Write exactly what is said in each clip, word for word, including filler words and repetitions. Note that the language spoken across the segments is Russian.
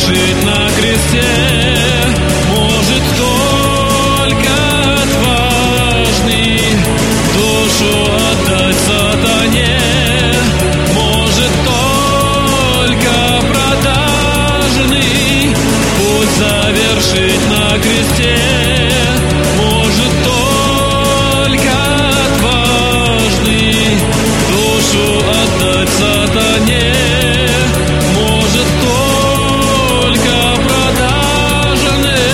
завершить на кресте может только отважный, душу отдать сатане может только продажный, путь завершить на кресте может только отважный, душу отдать сатане может только продажный.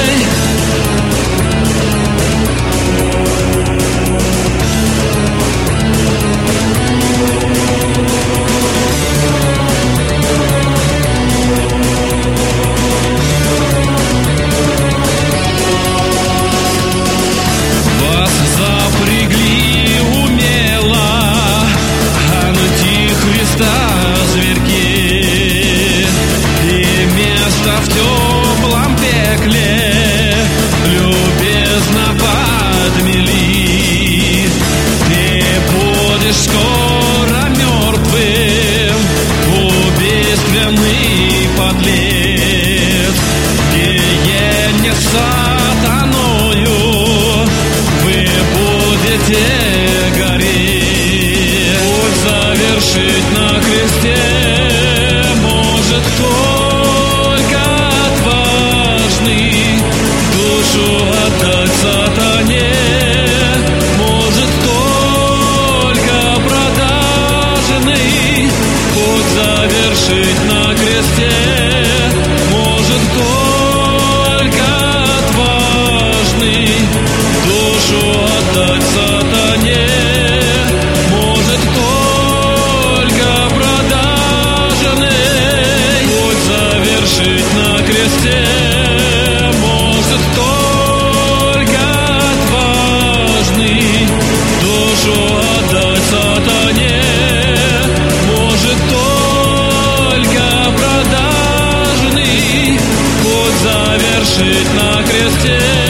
Вас запрягли умело гнути Христа зверьки, и место в теплом пекле любезно подмели. Ты будешь скоро мертвым, убийственный подлец, гиене сатаною вы будете гореть. Путь завершить на кресте может только отважный, душу отдать сатане может только продажный. Путь завершить на кресте может только отважный, душу отдать сатане может только продажный. Путь завершить на кресте может только отважный, душу отдать сатане может только продажный. Путь завершить на кресте